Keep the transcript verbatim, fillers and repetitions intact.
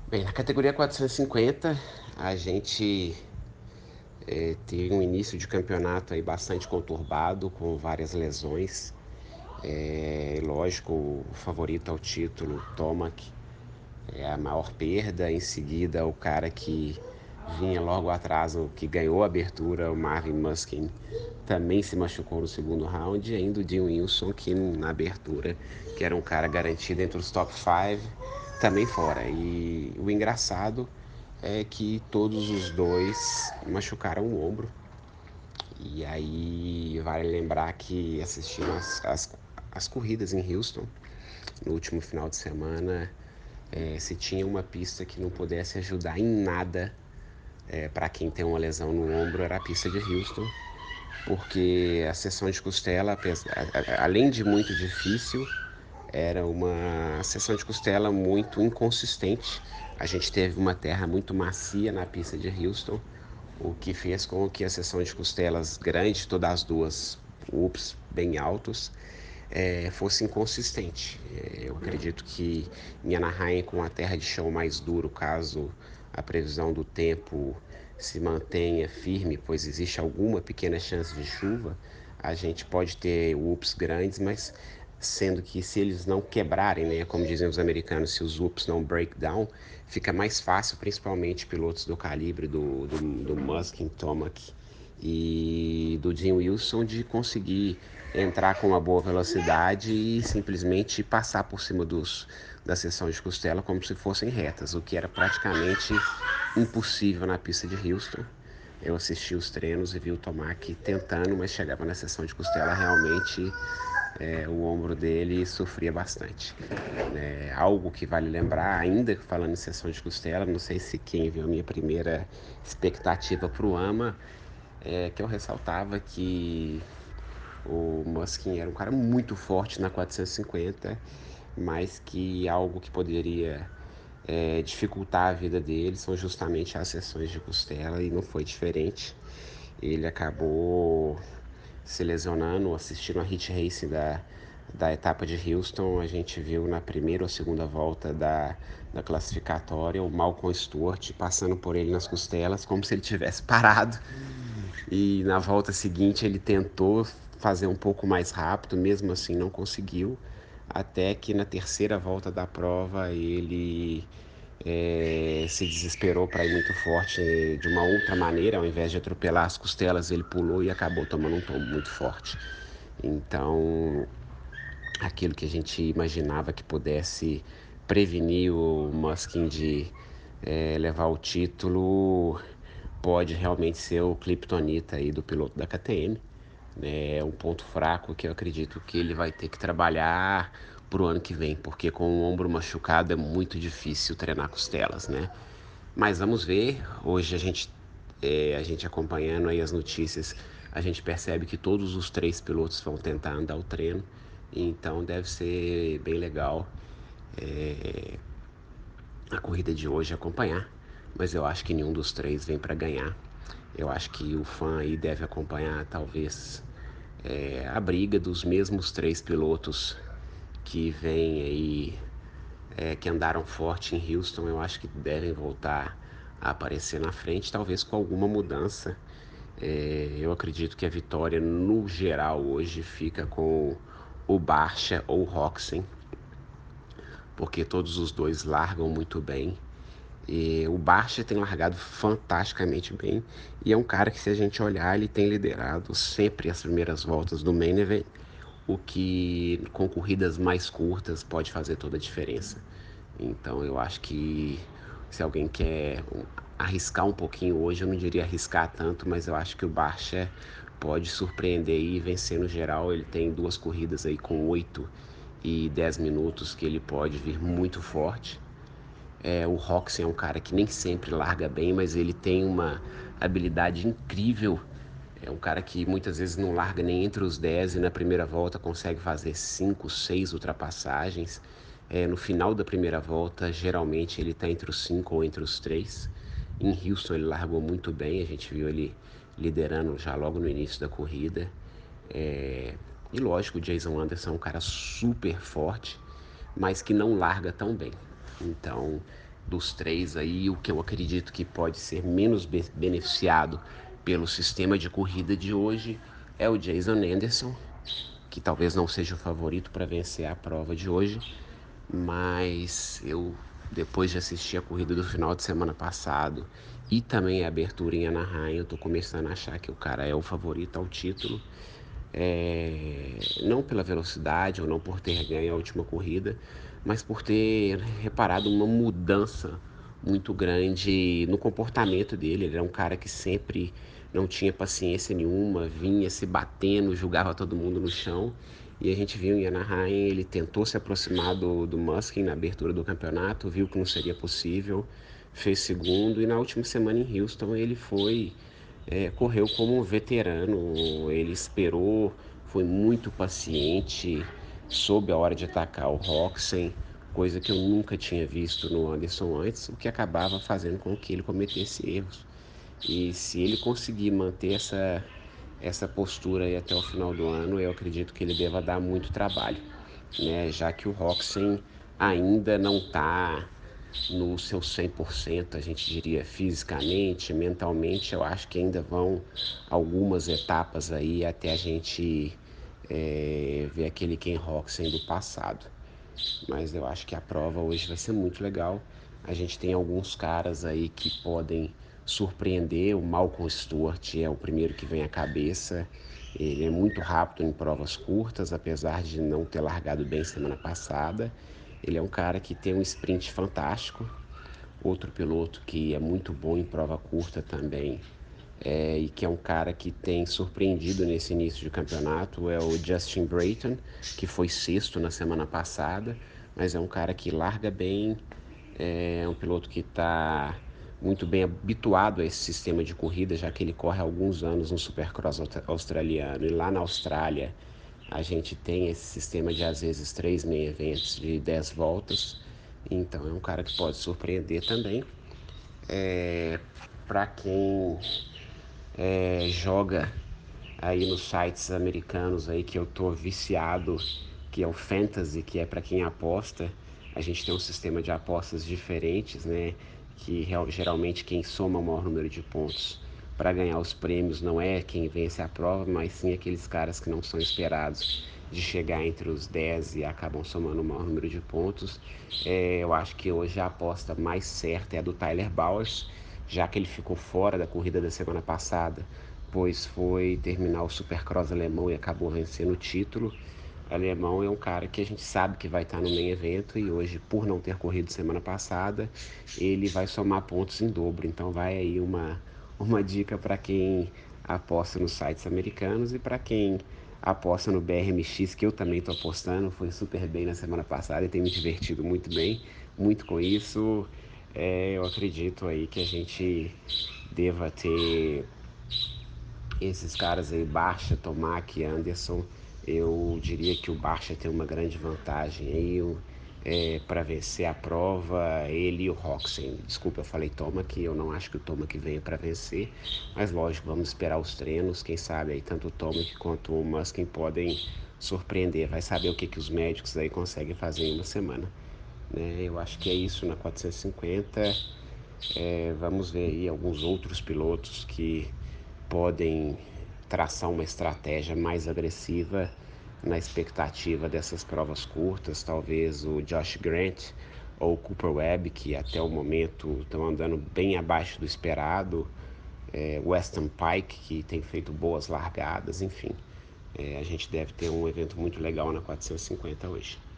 Bem, na categoria quatrocentos e cinquenta, a gente eh, teve um início de campeonato aí bastante conturbado, com várias lesões. É, lógico, o favorito ao título, Tomac, é a maior perda. Em seguida, o cara que vinha logo atrás, o que ganhou a abertura, o Marvin Musquin, também se machucou no segundo round. E ainda o Dean Wilson, que na abertura, que era um cara garantido entre os top cinco, também fora. E o engraçado é que todos os dois machucaram o ombro. E aí vale lembrar que assistindo as, as, as corridas em Houston no último final de semana, é, se tinha uma pista que não pudesse ajudar em nada é, para quem tem uma lesão no ombro, era a pista de Houston, porque a sessão de costela, além de muito difícil, era uma sessão de costela muito inconsistente. A gente teve uma terra muito macia na pista de Houston, o que fez com que a sessão de costelas grande, todas as duas ups bem altos, é, fosse inconsistente. É, eu acredito que em Anaheim, com a terra de chão mais duro, caso a previsão do tempo se mantenha firme, pois existe alguma pequena chance de chuva, a gente pode ter ups grandes, mas sendo que se eles não quebrarem, né, como dizem os americanos, se os ups não break down, fica mais fácil, principalmente pilotos do calibre do, do, do Muskin, Tomac e do Jim Wilson, de conseguir entrar com uma boa velocidade e simplesmente passar por cima dos, da seção de costela como se fossem retas, o que era praticamente impossível na pista de Houston. Eu assisti os treinos e vi o Tomac tentando, mas chegava na seção de costela, realmente é, o ombro dele sofria bastante. É, algo que vale lembrar, ainda falando em seção de costela, não sei se quem viu a minha primeira expectativa para o AMA, é que eu ressaltava que o Muskin era um cara muito forte na quatrocentos e cinquenta, mas que algo que poderia é, dificultar a vida dele são justamente as sessões de costela, e não foi diferente. Ele acabou se lesionando, assistindo a hit race da, da etapa de Houston. A gente viu na primeira ou segunda volta da, da classificatória o Malcolm Stewart passando por ele nas costelas, como se ele tivesse parado. E na volta seguinte ele tentou fazer um pouco mais rápido, mesmo assim não conseguiu. Até que na terceira volta da prova ele é, se desesperou para ir muito forte de uma outra maneira. Ao invés de atropelar as costelas, ele pulou e acabou tomando um tombo muito forte. Então, aquilo que a gente imaginava que pudesse prevenir o Muskin de é, levar o título pode realmente ser o Kryptonita aí do piloto da K T M. Né? É um ponto fraco que eu acredito que ele vai ter que trabalhar pro ano que vem, porque com o ombro machucado é muito difícil treinar costelas, né? Mas vamos ver. Hoje a gente, é, a gente acompanhando aí as notícias, a gente percebe que todos os três pilotos vão tentar andar o treino, então deve ser bem legal a corrida de hoje acompanhar. Mas eu acho que nenhum dos três vem para ganhar. Eu acho que o fã aí deve acompanhar talvez é, a briga dos mesmos três pilotos que vêm aí, é, que andaram forte em Houston. Eu acho que devem voltar a aparecer na frente, talvez com alguma mudança. É, eu acredito que a vitória no geral hoje fica com o Barcia ou o Roxen, porque todos os dois largam muito bem. E o Barcia tem largado fantasticamente bem, e é um cara que, se a gente olhar, ele tem liderado sempre as primeiras voltas do main event, o que com corridas mais curtas pode fazer toda a diferença. Então eu acho que se alguém quer arriscar um pouquinho hoje, eu não diria arriscar tanto, mas eu acho que o Barcia pode surpreender e vencer no geral. Ele tem duas corridas aí com oito e dez minutos que ele pode vir muito forte. É, o Roxen é um cara que nem sempre larga bem, mas ele tem uma habilidade incrível. É um cara que muitas vezes não larga nem entre os dez e na primeira volta consegue fazer cinco, seis ultrapassagens. É, no final da primeira volta, geralmente ele está entre os cinco ou entre os três. Em Houston ele largou muito bem, a gente viu ele liderando já logo no início da corrida. É, e lógico, o Jason Anderson é um cara super forte, mas que não larga tão bem. Então, dos três aí, o que eu acredito que pode ser menos be beneficiado pelo sistema de corrida de hoje é o Jason Anderson, que talvez não seja o favorito para vencer a prova de hoje, mas eu, depois de assistir a corrida do final de semana passado e também a abertura em Anaheim, eu tô começando a achar que o cara é o favorito ao título. É, não pela velocidade ou não por ter ganho a última corrida, mas por ter reparado uma mudança muito grande no comportamento dele. Ele era um cara que sempre não tinha paciência nenhuma, vinha se batendo, julgava todo mundo no chão. E a gente viu em Anaheim, ele tentou se aproximar do, do Muskin na abertura do campeonato, viu que não seria possível, fez segundo, e na última semana em Houston ele foi, é, correu como um veterano, ele esperou, foi muito paciente, soube a hora de atacar o Roxen, coisa que eu nunca tinha visto no Anderson antes, o que acabava fazendo com que ele cometesse erros. E se ele conseguir manter essa, essa postura aí até o final do ano, eu acredito que ele deva dar muito trabalho, né? Já que o Roxen ainda não está no seu cem por cento, a gente diria fisicamente, mentalmente, eu acho que ainda vão algumas etapas aí até a gente é, ver aquele Ken Roxen do passado. Mas eu acho que a prova hoje vai ser muito legal. A gente tem alguns caras aí que podem surpreender. O Malcolm Stewart é o primeiro que vem à cabeça. Ele é muito rápido em provas curtas, apesar de não ter largado bem semana passada. Ele é um cara que tem um sprint fantástico. Outro piloto que é muito bom em prova curta também, é, e que é um cara que tem surpreendido nesse início de campeonato, é o Justin Brayton, que foi sexto na semana passada, mas é um cara que larga bem, é um piloto que está muito bem habituado a esse sistema de corrida, já que ele corre há alguns anos no Supercross australiano, e lá na Austrália a gente tem esse sistema de às vezes três meia eventos de dez voltas, então é um cara que pode surpreender também. É, para quem é, joga aí nos sites americanos aí que eu tô viciado, que é o Fantasy, que é para quem aposta. A gente tem um sistema de apostas diferentes, né? Que real, geralmente quem soma o maior número de pontos para ganhar os prêmios não é quem vence a prova, mas sim aqueles caras que não são esperados de chegar entre os dez e acabam somando o maior número de pontos. É, eu acho que hoje a aposta mais certa é a do Tyler Bowers, já que ele ficou fora da corrida da semana passada, pois foi terminar o Supercross alemão e acabou vencendo o título. O alemão é um cara que a gente sabe que vai estar no main evento, e hoje, por não ter corrido semana passada, ele vai somar pontos em dobro. Então vai aí uma, uma dica para quem aposta nos sites americanos e para quem aposta no B R M X, que eu também estou apostando. Foi super bem na semana passada e tem me divertido muito bem, muito com isso. É, eu acredito aí que a gente deva ter esses caras aí, Barcia, Tomac, Anderson. Eu diria que o Barcia tem uma grande vantagem aí, é, para vencer a prova, ele e o Roxen. Desculpa, eu falei Tomac, eu não acho que o Tomac venha para vencer, mas lógico, vamos esperar os treinos, quem sabe aí tanto o Tomac quanto o Muskin podem surpreender, vai saber o que, que os médicos aí conseguem fazer em uma semana. Né? Eu acho que é isso na quatrocentos e cinquenta. É, vamos ver aí alguns outros pilotos que podem traçar uma estratégia mais agressiva na expectativa dessas provas curtas. Talvez o Josh Grant ou o Cooper Webb, que até o momento estão andando bem abaixo do esperado. É, Weston Pike, que tem feito boas largadas, enfim. É, a gente deve ter um evento muito legal na quatrocentos e cinquenta hoje.